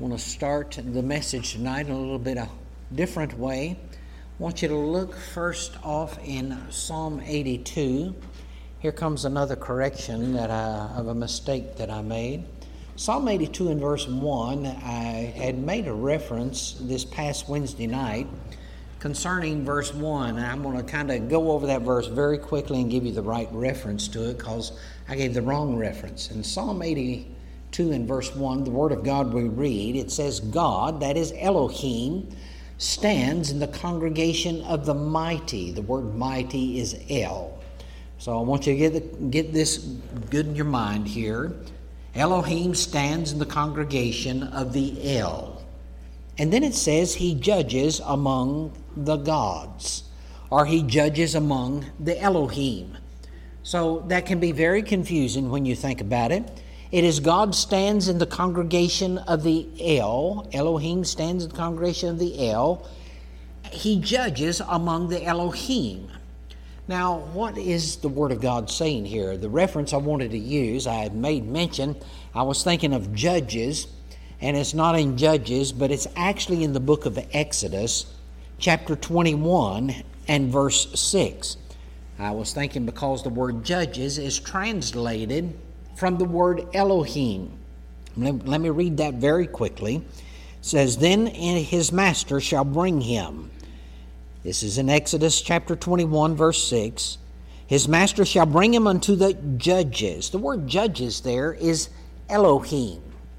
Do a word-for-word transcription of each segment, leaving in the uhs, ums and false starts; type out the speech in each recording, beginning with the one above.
want to start the message tonight in a little bit of different way. I want you to look first off in Psalm eighty-two. Here comes another correction that I, of a mistake that I made. Psalm eighty-two in verse one, I had made a reference this past Wednesday night concerning verse one. And I'm going to kind of go over that verse very quickly and give you the right reference to it because I gave the wrong reference. In Psalm eighty-two in verse one, the Word of God we read, it says, God, that is Elohim, stands in the congregation of the mighty. The word mighty is El. So I want you to get, the, get this good in your mind here. Elohim stands in the congregation of the El. And then it says he judges among the gods, or he judges among the Elohim. So that can be very confusing when you think about it. It is God stands in the congregation of the El. Elohim stands in the congregation of the El. He judges among the Elohim. Now, what is the Word of God saying here? The reference I wanted to use, I had made mention, I was thinking of Judges, and it's not in Judges, but it's actually in the book of Exodus, chapter twenty-one and verse six. I was thinking because the word Judges is translated from the word Elohim. Let me read that very quickly. It says, then his master shall bring him. This is in Exodus chapter twenty-one, verse six. His master shall bring him unto the judges. The word judges there is Elohim.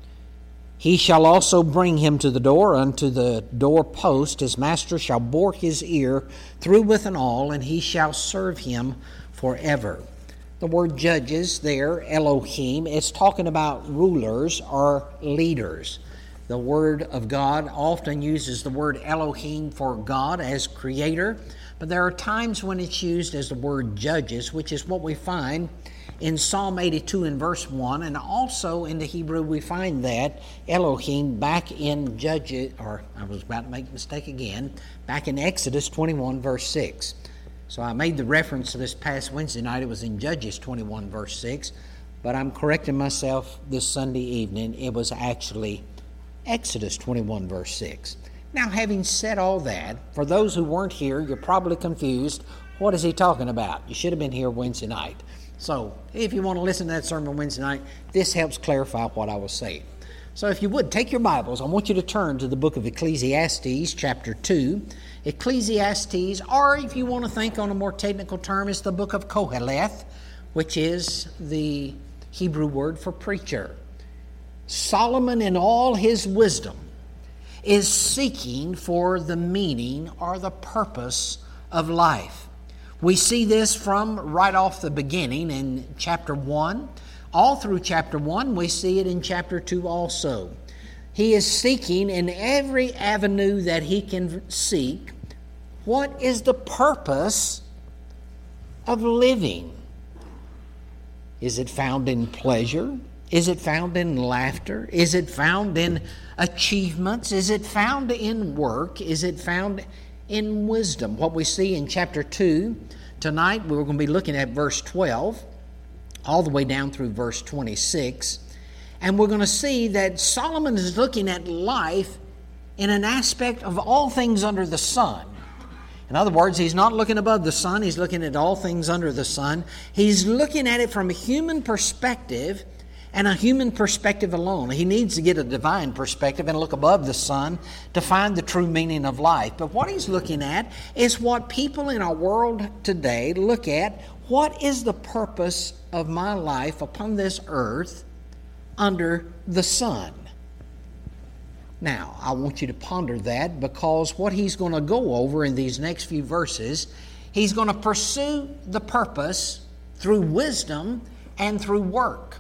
He shall also bring him to the door, unto the door post. His master shall bore his ear through with an awl, and he shall serve him forever. The word judges there, Elohim, it's talking about rulers or leaders. The Word of God often uses the word Elohim for God as creator, but there are times when it's used as the word judges, which is what we find in Psalm eighty-two in verse one, and also in the Hebrew we find that Elohim back in Judges, or I was about to make a mistake again, back in Exodus twenty-one verse six. So I made the reference to this past Wednesday night, it was in Judges twenty-one verse six, but I'm correcting myself this Sunday evening, it was actually Exodus twenty-one verse six. Now, having said all that, for those who weren't here, you're probably confused. What is he talking about? You should have been here Wednesday night. So, if you want to listen to that sermon Wednesday night, this helps clarify what I was saying. So, if you would, take your Bibles. I want you to turn to the book of Ecclesiastes, chapter two. Ecclesiastes, or if you want to think on a more technical term, it's the book of Koheleth, which is the Hebrew word for preacher. Solomon, in all his wisdom, is seeking for the meaning or the purpose of life. We see this from right off the beginning in chapter one. All through chapter one, we see it in chapter two also. He is seeking in every avenue that he can seek, what is the purpose of living? Is it found in pleasure? Is it found in laughter? Is it found in achievements? Is it found in work? Is it found in wisdom? What we see in chapter two, tonight we're going to be looking at verse twelve, all the way down through verse twenty-six. And we're going to see that Solomon is looking at life in an aspect of all things under the sun. In other words, he's not looking above the sun, he's looking at all things under the sun. He's looking at it from a human perspective, and a human perspective alone. He needs to get a divine perspective and look above the sun to find the true meaning of life. But what he's looking at is what people in our world today look at. What is the purpose of my life upon this earth under the sun? Now, I want you to ponder that, because what he's going to go over in these next few verses, he's going to pursue the purpose through wisdom and through work.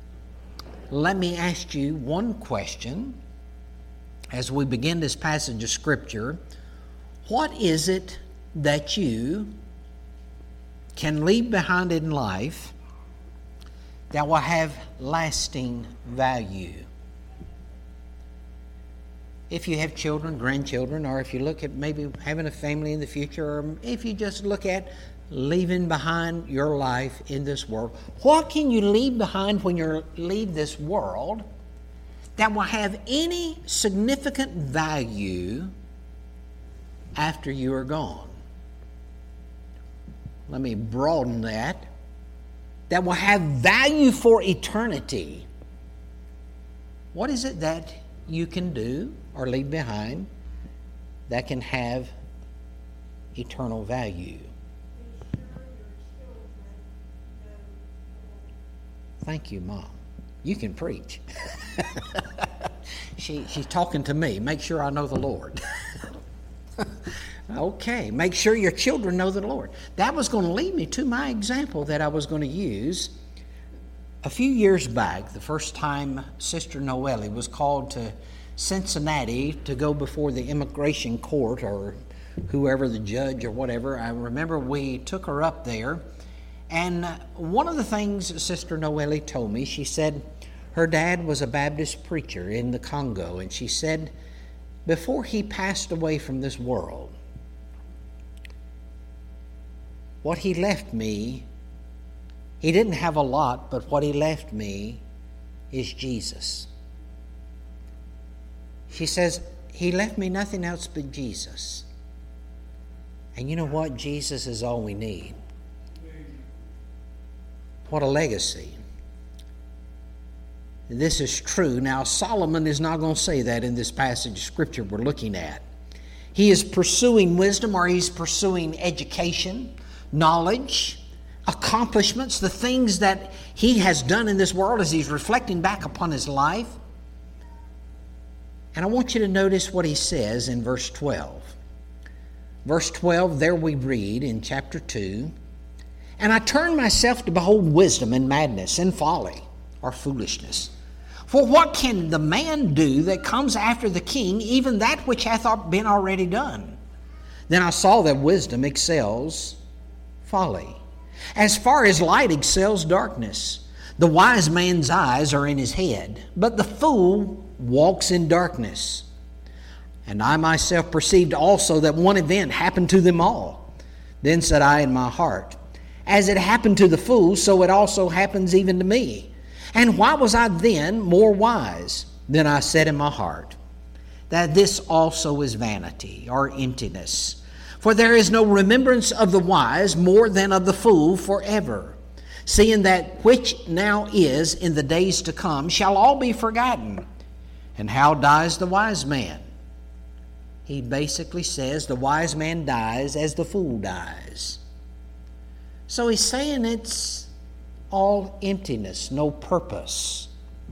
Let me ask you one question as we begin this passage of Scripture. What is it that you can leave behind in life that will have lasting value? If you have children, grandchildren, or if you look at maybe having a family in the future, or if you just look at leaving behind your life in this world, what can you leave behind when you leave this world that will have any significant value after you are gone. Let me broaden that. That will have value for eternity. What is it that you can do or leave behind that can have eternal value? Thank you, Mom. You can preach. she, she's talking to me. Make sure I know the Lord. Okay, make sure your children know the Lord. That was going to lead me to my example that I was going to use. A few years back, the first time Sister Noelle was called to Cincinnati to go before the immigration court or whoever, the judge or whatever, I remember we took her up there. And one of the things Sister Noelle told me, she said her dad was a Baptist preacher in the Congo. And she said before he passed away from this world, what he left me, he didn't have a lot, but what he left me is Jesus. She says, he left me nothing else but Jesus. And you know what? Jesus is all we need. What a legacy. This is true. Now, Solomon is not going to say that in this passage of Scripture we're looking at. He is pursuing wisdom, or he's pursuing education, knowledge, accomplishments, the things that he has done in this world as he's reflecting back upon his life. And I want you to notice what he says in verse twelve. Verse twelve, there we read in chapter two, and I turned myself to behold wisdom and madness and folly or foolishness. For what can the man do that comes after the king, even that which hath been already done? Then I saw that wisdom excels folly, as far as light excels darkness. The wise man's eyes are in his head, but the fool walks in darkness. And I myself perceived also that one event happened to them all. Then said I in my heart, as it happened to the fool, so it also happens even to me. And why was I then more wise? Then I said in my heart, that this also is vanity or emptiness. For there is no remembrance of the wise more than of the fool forever. Seeing that which now is in the days to come shall all be forgotten. And how dies the wise man? He basically says the wise man dies as the fool dies. So he's saying it's all emptiness, no purpose.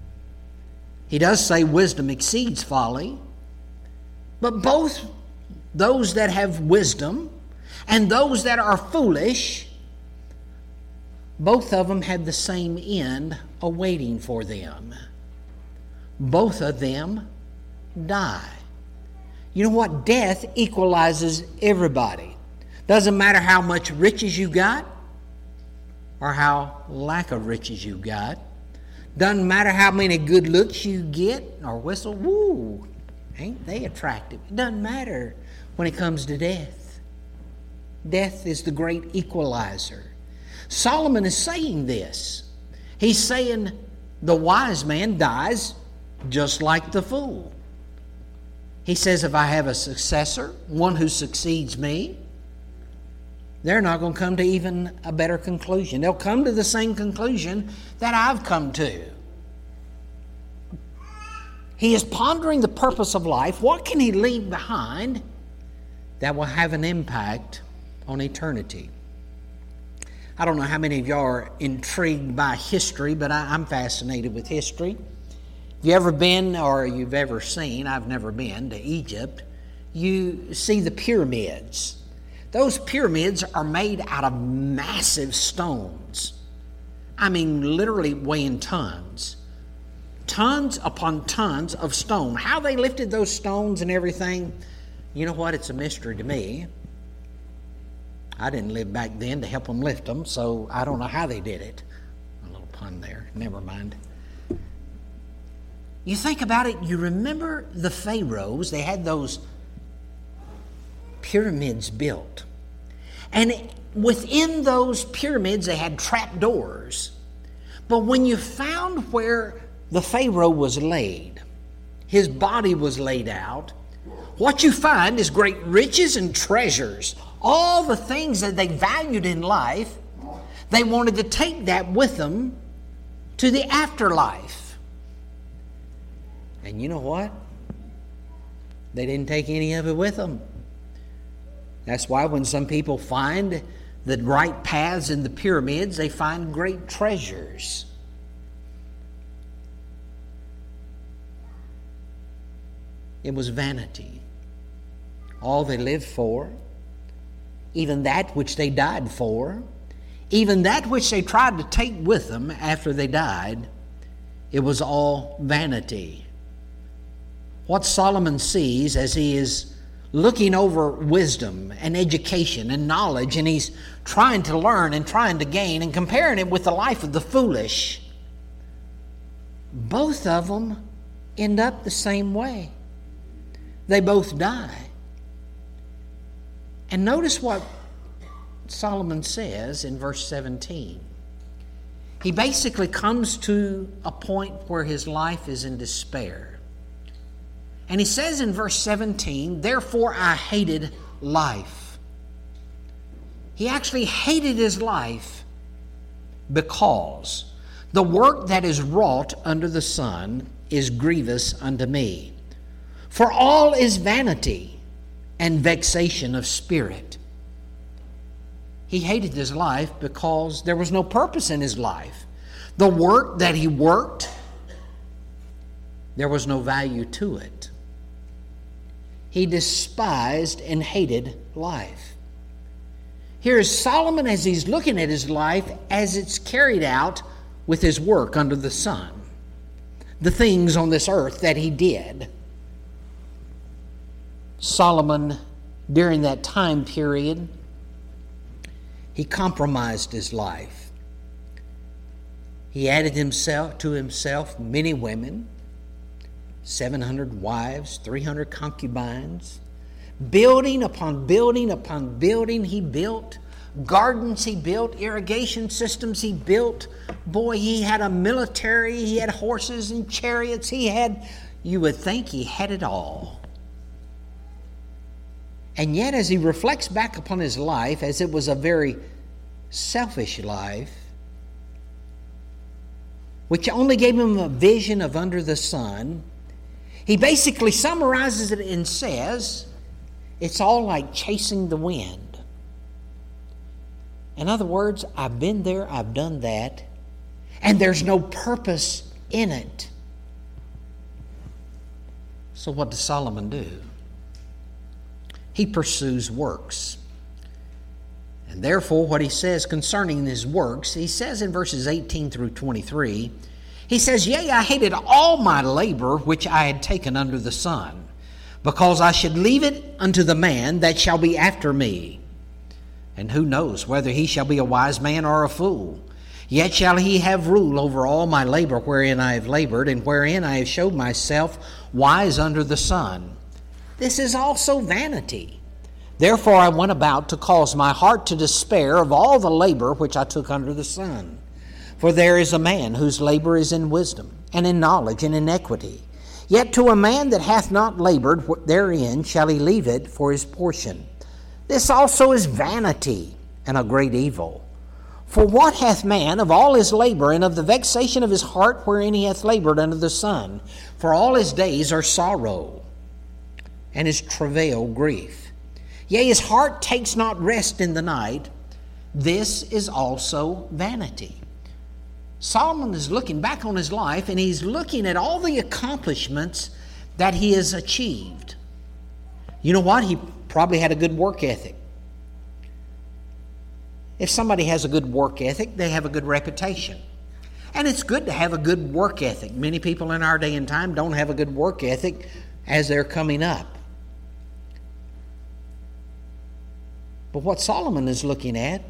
He does say wisdom exceeds folly, but both those that have wisdom and those that are foolish, both of them have the same end awaiting for them. Both of them die. You know what? Death equalizes everybody. Doesn't matter how much riches you got or how lack of riches you got. Doesn't matter how many good looks you get or whistle. Woo, ain't they attractive? It doesn't matter when it comes to death. Death is the great equalizer. Solomon is saying this. He's saying the wise man dies just like the fool. He says, if I have a successor, one who succeeds me, they're not going to come to even a better conclusion. They'll come to the same conclusion that I've come to. He is pondering the purpose of life. What can he leave behind that will have an impact on eternity? I don't know how many of y'all are intrigued by history, but I, I'm fascinated with history. If you've ever been or you've ever seen, I've never been, to Egypt, you see the pyramids. Those pyramids are made out of massive stones. I mean, literally weighing tons. Tons upon tons of stone. How they lifted those stones and everything, you know what? It's a mystery to me. I didn't live back then to help them lift them, so I don't know how they did it. A little pun there. Never mind. You think about it, you remember the pharaohs, they had those pyramids built. And within those pyramids, they had trap doors. But when you found where the pharaoh was laid, his body was laid out, what you find is great riches and treasures. All the things that they valued in life, they wanted to take that with them to the afterlife. And you know what? They didn't take any of it with them. That's why when some people find the right paths in the pyramids, they find great treasures. It was vanity. All they lived for, even that which they died for, even that which they tried to take with them after they died, it was all vanity. What Solomon sees as he is looking over wisdom and education and knowledge, and he's trying to learn and trying to gain and comparing it with the life of the foolish, both of them end up the same way. They both die. And notice what Solomon says in verse seventeen. He basically comes to a point where his life is in despair. And he says in verse seventeen, therefore I hated life. He actually hated his life because the work that is wrought under the sun is grievous unto me. For all is vanity and vexation of spirit. He hated his life because there was no purpose in his life. The work that he worked, there was no value to it. He despised and hated life. Here is Solomon as he's looking at his life as it's carried out with his work under the sun. The things on this earth that he did. Solomon, during that time period, he compromised his life. He added himself to himself many women, seven hundred wives, three hundred concubines. Building upon building upon building he built. Gardens he built, irrigation systems he built. Boy, he had a military, he had horses and chariots. He had, you would think he had it all. And yet as he reflects back upon his life, as it was a very selfish life, which only gave him a vision of under the sun, he basically summarizes it and says, it's all like chasing the wind. In other words, I've been there, I've done that, and there's no purpose in it. So what does Solomon do? He pursues works. And therefore, what he says concerning his works, he says in verses eighteen through twenty-three, he says, yea, I hated all my labor which I had taken under the sun, because I should leave it unto the man that shall be after me. And who knows whether he shall be a wise man or a fool? Yet shall he have rule over all my labor wherein I have labored, and wherein I have showed myself wise under the sun. This is also vanity. Therefore I went about to cause my heart to despair of all the labor which I took under the sun. For there is a man whose labor is in wisdom, and in knowledge, and in equity. Yet to a man that hath not labored therein shall he leave it for his portion. This also is vanity, and a great evil. For what hath man of all his labor, and of the vexation of his heart wherein he hath labored under the sun? For all his days are sorrow, and his travail grief. Yea, his heart takes not rest in the night. This is also vanity. Solomon is looking back on his life, and he's looking at all the accomplishments that he has achieved. You know what? He probably had a good work ethic. If somebody has a good work ethic, they have a good reputation. And it's good to have a good work ethic. Many people in our day and time don't have a good work ethic as they're coming up. But what Solomon is looking at,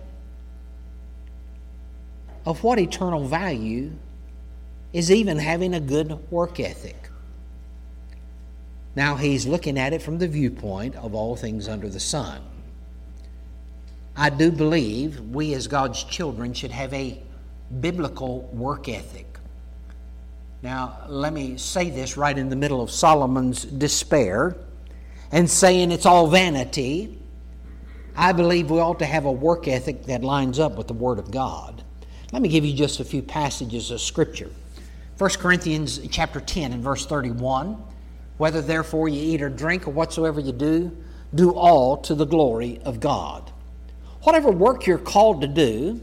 of what eternal value is even having a good work ethic. Now he's looking at it from the viewpoint of all things under the sun. I do believe we as God's children should have a biblical work ethic. Now, let me say this right in the middle of Solomon's despair and saying it's all vanity. I believe we ought to have a work ethic that lines up with the Word of God. Let me give you just a few passages of Scripture. First Corinthians chapter ten and verse thirty-one, whether therefore you eat or drink or whatsoever you do, do all to the glory of God. Whatever work you're called to do,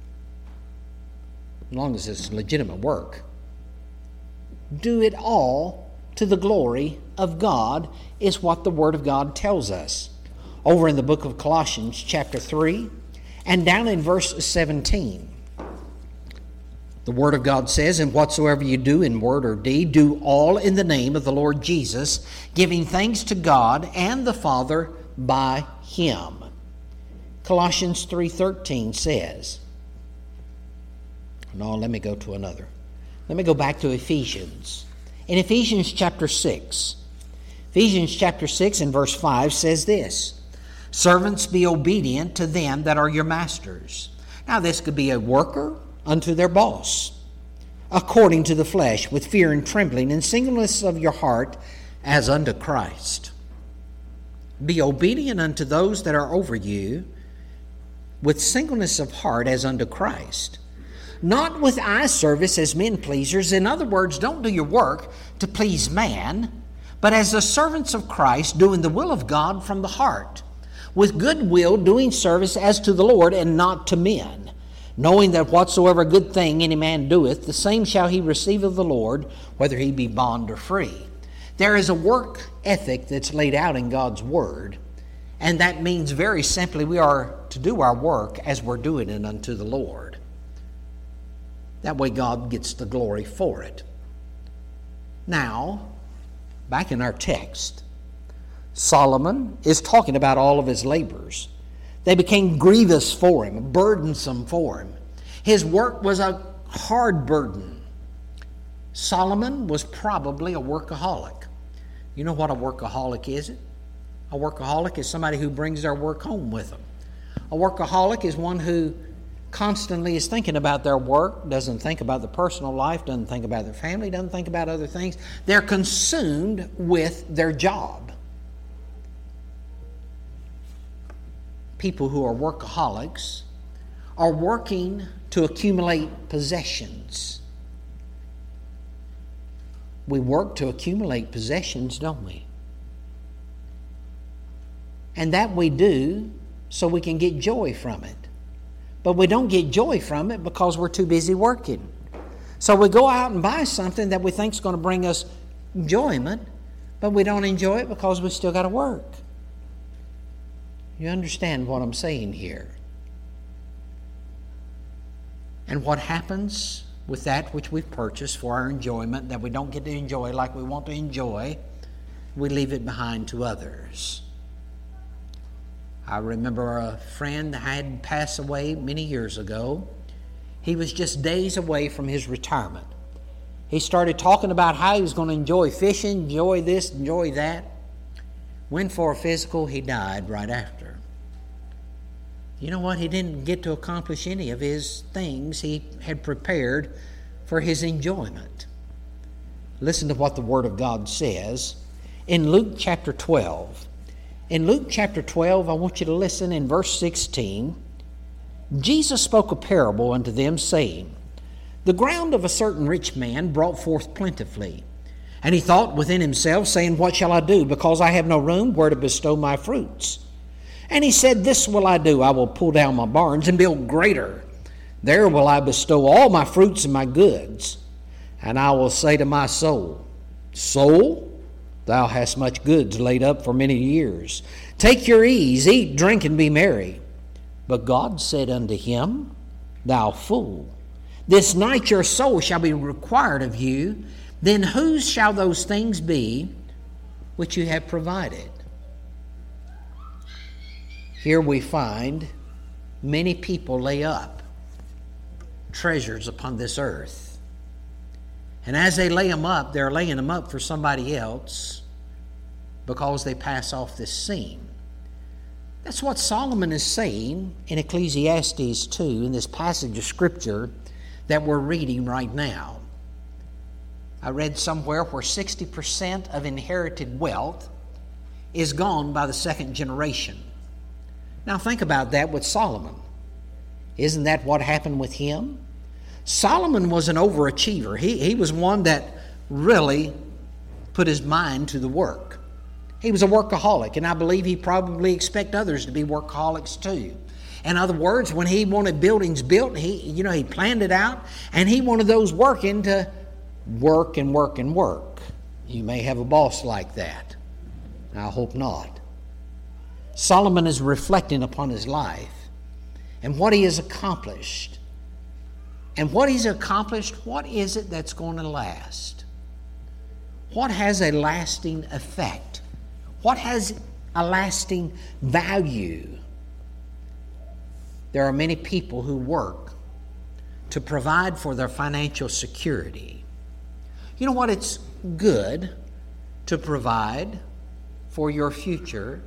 as long as it's legitimate work, do it all to the glory of God is what the Word of God tells us. Over in the book of Colossians chapter three and down in verse seventeen. The Word of God says, and whatsoever you do in word or deed, do all in the name of the Lord Jesus, giving thanks to God and the Father by Him. Colossians three thirteen says, no, let me go to another. Let me go back to Ephesians. In Ephesians chapter six, Ephesians chapter six and verse five says this, servants, be obedient to them that are your masters. Now this could be a worker unto their boss, according to the flesh, with fear and trembling, and singleness of your heart, as unto Christ. Be obedient unto those that are over you, with singleness of heart, as unto Christ. Not with eye service as men pleasers. In other words, don't do your work to please man, but as the servants of Christ, doing the will of God from the heart, with good will doing service as to the Lord and not to men, knowing that whatsoever good thing any man doeth, the same shall he receive of the Lord, whether he be bond or free. There is a work ethic that's laid out in God's Word, and that means very simply we are to do our work as we're doing it unto the Lord. That way God gets the glory for it. Now, back in our text, Solomon is talking about all of his labors. They became grievous for him, burdensome for him. His work was a hard burden. Solomon was probably a workaholic. You know what a workaholic is? It? A workaholic is somebody who brings their work home with them. A workaholic is one who constantly is thinking about their work, doesn't think about their personal life, doesn't think about their family, doesn't think about other things. They're consumed with their job. People who are workaholics are working to accumulate possessions. We work to accumulate possessions, don't we? And that we do so we can get joy from it. But we don't get joy from it because we're too busy working. So we go out and buy something that we think is going to bring us enjoyment, but we don't enjoy it because we still got to work. You understand what I'm saying here? And what happens with that which we've purchased for our enjoyment that we don't get to enjoy like we want to enjoy, we leave it behind to others. I remember a friend had passed away many years ago. He was just days away from his retirement. He started talking about how he was going to enjoy fishing, enjoy this, enjoy that. Went for a physical, he died right after. You know what? He didn't get to accomplish any of his things he had prepared for his enjoyment. Listen to what the Word of God says in Luke chapter twelve. In Luke chapter twelve, I want you to listen in verse sixteen. Jesus spoke a parable unto them, saying, the ground of a certain rich man brought forth plentifully. And he thought within himself, saying, what shall I do, because I have no room where to bestow my fruits? And he said, this will I do, I will pull down my barns and build greater. There will I bestow all my fruits and my goods. And I will say to my soul, soul, thou hast much goods laid up for many years. Take your ease, eat, drink, and be merry. But God said unto him, thou fool, this night your soul shall be required of you. Then whose shall those things be which you have provided? Here we find many people lay up treasures upon this earth. And as they lay them up, they're laying them up for somebody else because they pass off this scene. That's what Solomon is saying in Ecclesiastes two, in this passage of Scripture that we're reading right now. I read somewhere where sixty percent of inherited wealth is gone by the second generation. Now think about that with Solomon. Isn't that what happened with him? Solomon was an overachiever. He, he was one that really put his mind to the work. He was a workaholic, and I believe he probably expected others to be workaholics too. In other words, when he wanted buildings built, he, you know, he planned it out, and he wanted those working to work and work and work. You may have a boss like that. I hope not. Solomon is reflecting upon his life and what he has accomplished. And what he's accomplished, what is it that's going to last? What has a lasting effect? What has a lasting value? There are many people who work to provide for their financial security. You know what? It's good to provide for your future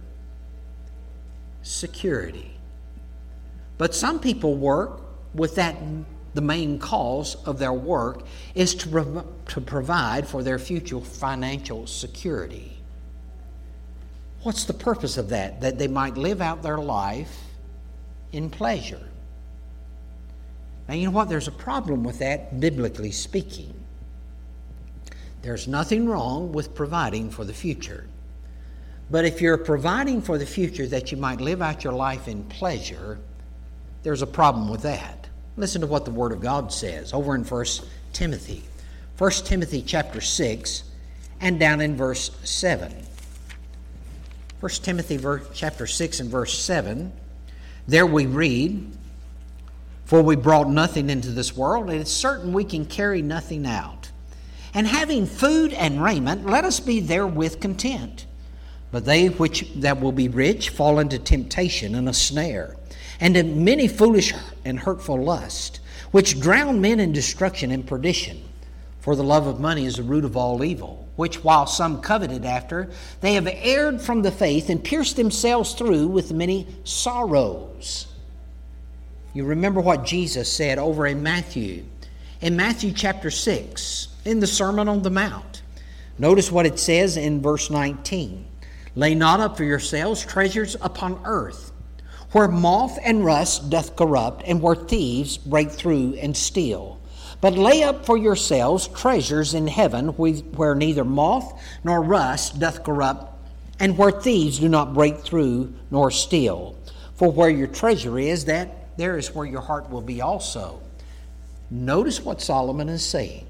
security. But some people work with that, the main cause of their work is to, prov- to provide for their future financial security. What's the purpose of that? That they might live out their life in pleasure. Now, you know what? There's a problem with that, biblically speaking. There's nothing wrong with providing for the future. But if you're providing for the future that you might live out your life in pleasure, there's a problem with that. Listen to what the Word of God says over in First Timothy. First Timothy chapter six and down in verse seven. First Timothy verse, chapter six and verse seven. There we read, "For we brought nothing into this world, and it's certain we can carry nothing out. And having food and raiment, let us be therewith content. But they which that will be rich fall into temptation and a snare, and in many foolish and hurtful lusts, which drown men in destruction and perdition. For the love of money is the root of all evil, which while some coveted after, they have erred from the faith and pierced themselves through with many sorrows." You remember what Jesus said over in Matthew, in Matthew chapter six, in the Sermon on the Mount. Notice what it says in verse nineteen. "Lay not up for yourselves treasures upon earth, where moth and rust doth corrupt, and where thieves break through and steal. But lay up for yourselves treasures in heaven, where neither moth nor rust doth corrupt, and where thieves do not break through nor steal. For where your treasure is, that there is where your heart will be also." Notice what Solomon is saying.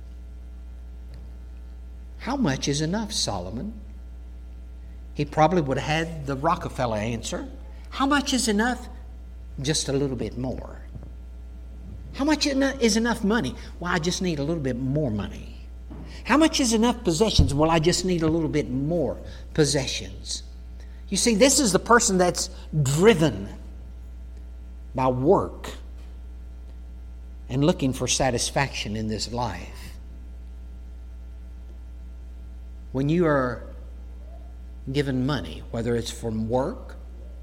How much is enough, Solomon? He probably would have had the Rockefeller answer. How much is enough? Just a little bit more. How much is enough money? Well, I just need a little bit more money. How much is enough possessions? Well, I just need a little bit more possessions. You see, this is the person that's driven by work and looking for satisfaction in this life. When you are given money, whether it's from work,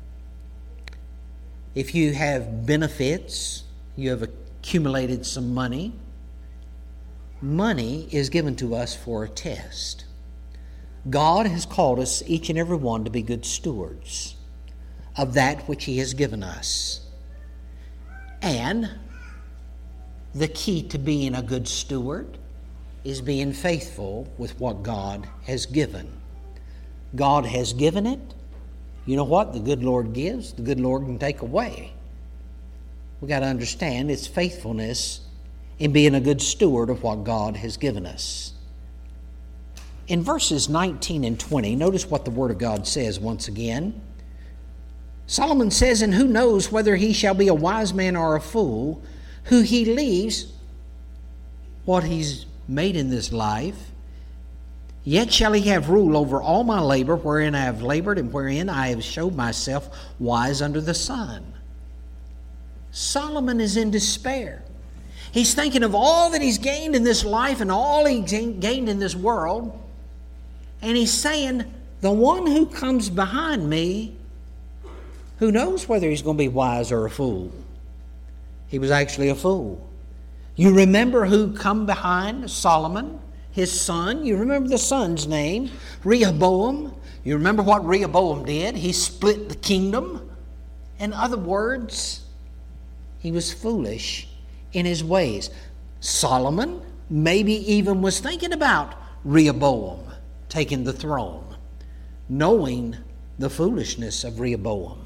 if you have benefits, you have accumulated some money, money is given to us for a test. God has called us, each and every one, to be good stewards of that which He has given us. And the key to being a good steward is being faithful with what God has given. God has given it. You know what? The good Lord gives, the good Lord can take away. We've got to understand it's faithfulness in being a good steward of what God has given us. In verses nineteen and twenty, notice what the Word of God says once again. Solomon says, "And who knows whether he shall be a wise man or a fool, who he leaves what he's made in this life, yet shall he have rule over all my labor, wherein I have labored and wherein I have showed myself wise under the sun." Solomon is in despair. He's thinking of all that he's gained in this life and all he gained in this world. And he's saying, the one who comes behind me, who knows whether he's going to be wise or a fool? He was actually a fool. You remember who come behind Solomon? his son. You remember the son's name, Rehoboam. You remember what Rehoboam did? He split the kingdom. In other words, he was foolish in his ways. Solomon maybe even was thinking about Rehoboam taking the throne, knowing the foolishness of Rehoboam.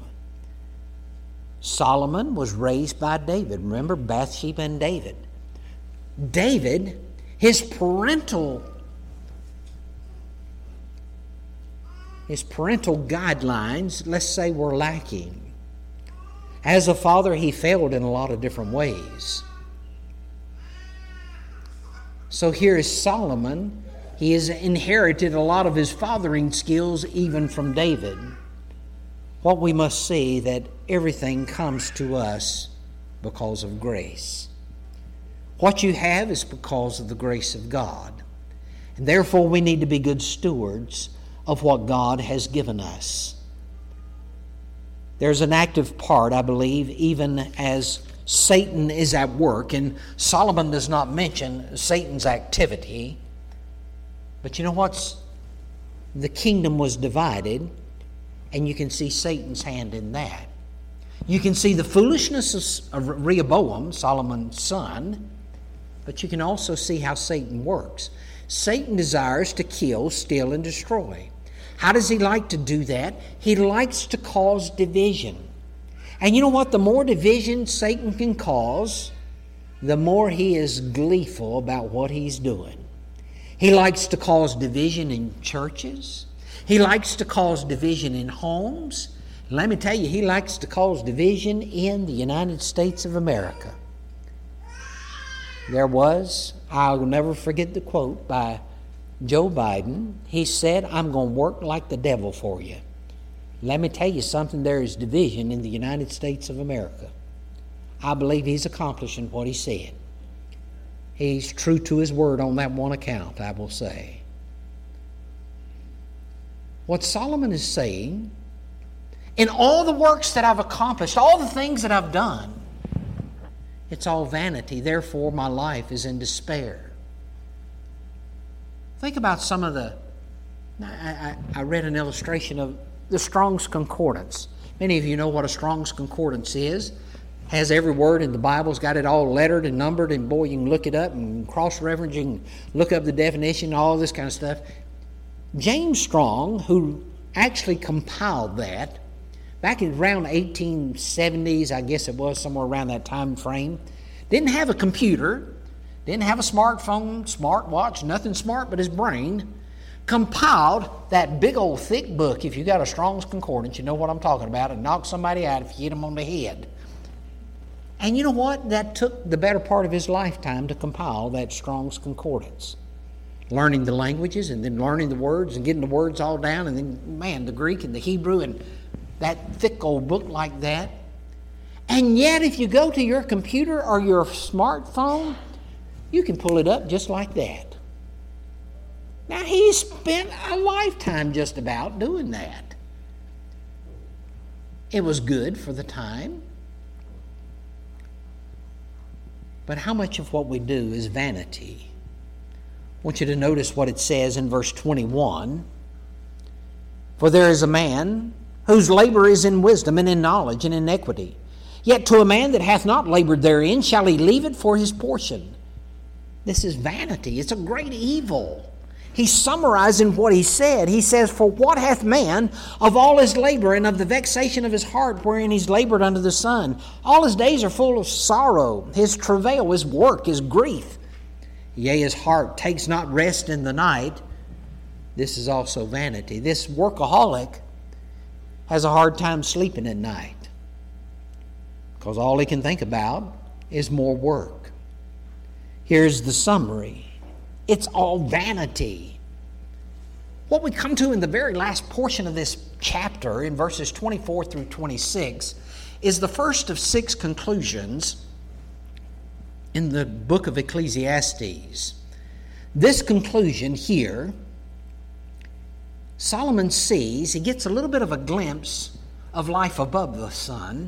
Solomon was raised by David. Remember Bathsheba and David. David, his parental his parental guidelines, let's say, were lacking. As a father, he failed in a lot of different ways. So here is Solomon. He has inherited a lot of his fathering skills even from David. What we must see that everything comes to us because of grace. What you have is because of the grace of God. And therefore we need to be good stewards of what God has given us. There's an active part, I believe, even as Satan is at work. And Solomon does not mention Satan's activity. But you know what's? The kingdom was divided, and you can see Satan's hand in that. You can see the foolishness of Rehoboam, Solomon's son, but you can also see how Satan works. Satan desires to kill, steal, and destroy. How does he like to do that? He likes to cause division. And you know what? The more division Satan can cause, the more he is gleeful about what he's doing. He likes to cause division in churches. He likes to cause division in homes. Let me tell you, he likes to cause division in the United States of America. There was, I'll never forget the quote by Joe Biden. He said, "I'm going to work like the devil for you." Let me tell you something, there is division in the United States of America. I believe he's accomplishing what he said. He's true to his word on that one account, I will say. What Solomon is saying, in all the works that I've accomplished, all the things that I've done, it's all vanity. Therefore, my life is in despair. Think about some of the... I, I, I read an illustration of the Strong's Concordance. Many of you know what a Strong's Concordance is. Has every word in the Bible's got it all lettered and numbered, and boy, you can look it up and cross-reference, you can look up the definition, all this kind of stuff. James Strong, who actually compiled that, back in around eighteen seventies, I guess it was, somewhere around that time frame, didn't have a computer, didn't have a smartphone, smartwatch, nothing smart but his brain, compiled that big old thick book. If you got a Strong's Concordance, you know what I'm talking about, and knock somebody out if you hit them on the head. And you know what? That took the better part of his lifetime to compile that Strong's Concordance. Learning the languages and then learning the words and getting the words all down, and then, man, the Greek and the Hebrew and that thick old book like that. And yet, if you go to your computer or your smartphone, you can pull it up just like that. Now, he spent a lifetime just about doing that. It was good for the time. But how much of what we do is vanity? I want you to notice what it says in verse twenty-one. For there is a man whose labor is in wisdom and in knowledge and in equity. Yet to a man that hath not labored therein shall he leave it for his portion. This is vanity. It's a great evil. He's summarizing what he said. He says, for what hath man of all his labor and of the vexation of his heart wherein he's labored under the sun? All his days are full of sorrow. His travail, his work, his grief. Yea, his heart takes not rest in the night. This is also vanity. This workaholic has a hard time sleeping at night because all he can think about is more work. Here's the summary. It's all vanity. What we come to in the very last portion of this chapter, in verses twenty-four through twenty-six, is the first of six conclusions in the book of Ecclesiastes. This conclusion here, Solomon sees, he gets a little bit of a glimpse of life above the sun,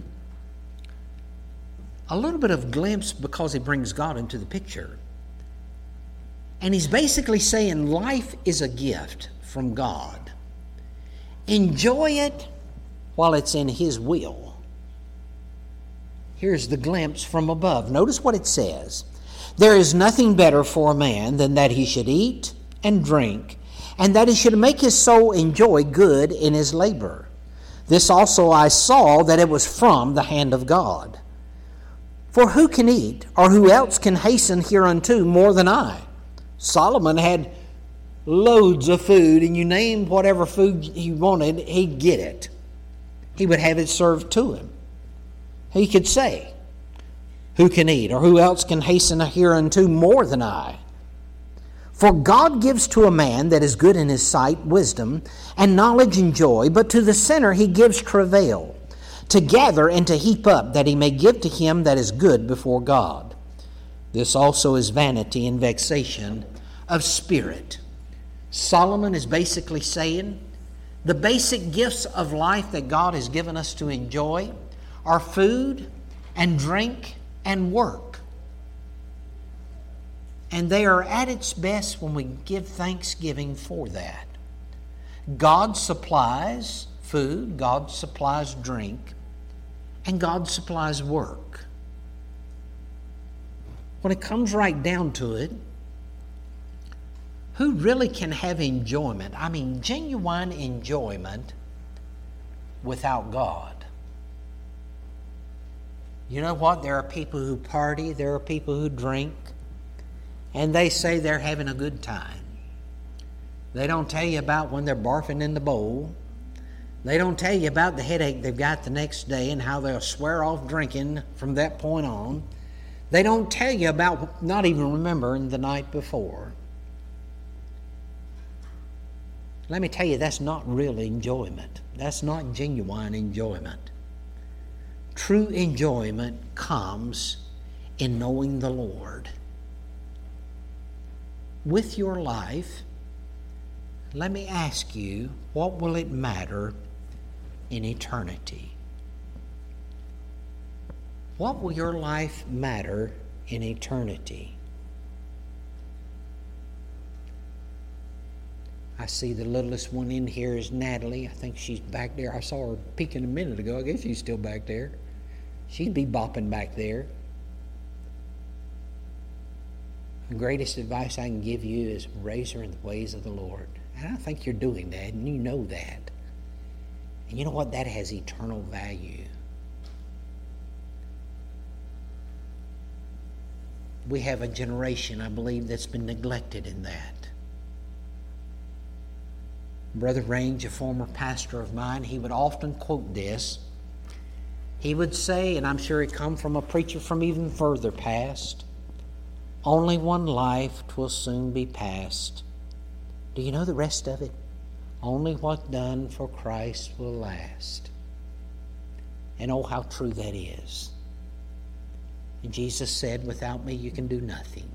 a little bit of glimpse because he brings God into the picture. And he's basically saying life is a gift from God. Enjoy it while it's in his will. Here's the glimpse from above. Notice what it says. There is nothing better for a man than that he should eat and drink, and that he should make his soul enjoy good in his labor. This also I saw, that it was from the hand of God. For who can eat, or who else can hasten hereunto more than I? Solomon had loads of food, and you name whatever food he wanted, he'd get it. He would have it served to him. He could say, who can eat, or who else can hasten hereunto more than I? For God gives to a man that is good in his sight wisdom and knowledge and joy, but to the sinner he gives travail, to gather and to heap up, that he may give to him that is good before God. This also is vanity and vexation of spirit. Solomon is basically saying the basic gifts of life that God has given us to enjoy are food and drink and work. And they are at its best when we give thanksgiving for that. God supplies food, God supplies drink, and God supplies work. When it comes right down to it, who really can have enjoyment? I mean, genuine enjoyment without God. You know what? There are people who party, there are people who drink, and they say they're having a good time. They don't tell you about when they're barfing in the bowl. They don't tell you about the headache they've got the next day and how they'll swear off drinking from that point on. They don't tell you about not even remembering the night before. Let me tell you, that's not real enjoyment. That's not genuine enjoyment. True enjoyment comes in knowing the Lord. With your life, let me ask you, what will it matter in eternity? What will your life matter in eternity? I see the littlest one in here is Natalie. I think she's back there. I saw her peeking a minute ago. I guess she's still back there. She'd be bopping back there. The greatest advice I can give you is raise her in the ways of the Lord. And I think you're doing that, and you know that. And you know what? That has eternal value. We have a generation, I believe, that's been neglected in that. Brother Range, a former pastor of mine, he would often quote this. He would say, and I'm sure it come from a preacher from even further past, only one life, 'twill soon be past. Do you know the rest of it? Only what done for Christ will last. And oh, how true that is. And Jesus said, without me you can do nothing.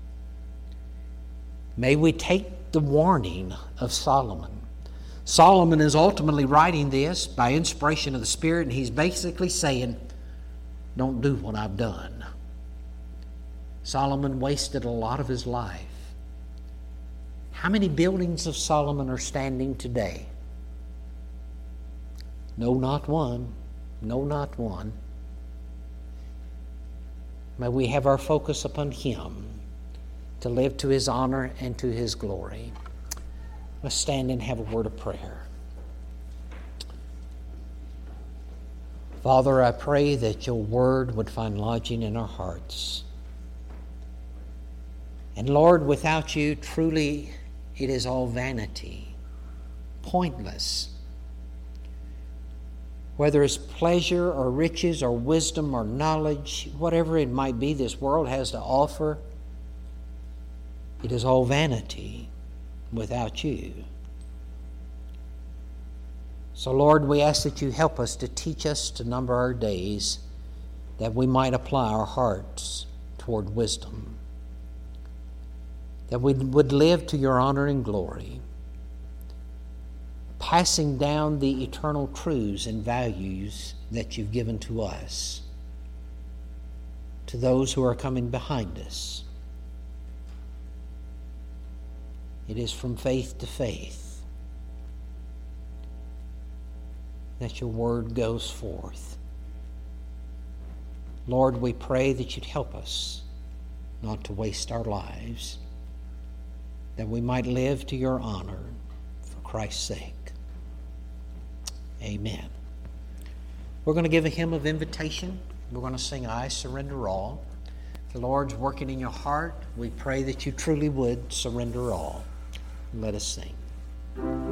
May we take the warning of Solomon. Solomon is ultimately writing this by inspiration of the Spirit, and he's basically saying, don't do what I've done. Solomon wasted a lot of his life. How many buildings of Solomon are standing today? No, not one. No, not one. May we have our focus upon him to live to his honor and to his glory. Let's stand and have a word of prayer. Father, I pray that your word would find lodging in our hearts. And Lord, without you, truly it is all vanity, pointless. Whether it's pleasure or riches or wisdom or knowledge, whatever it might be this world has to offer, it is all vanity without you. So Lord, we ask that you help us to teach us to number our days, that we might apply our hearts toward wisdom, that we would live to your honor and glory, passing down the eternal truths and values that you've given to us, to those who are coming behind us. It is from faith to faith that your word goes forth. Lord, we pray that you'd help us not to waste our lives, that we might live to your honor for Christ's sake. Amen. We're going to give a hymn of invitation. We're going to sing I Surrender All. If the Lord's working in your heart, we pray that you truly would surrender all. Let us sing.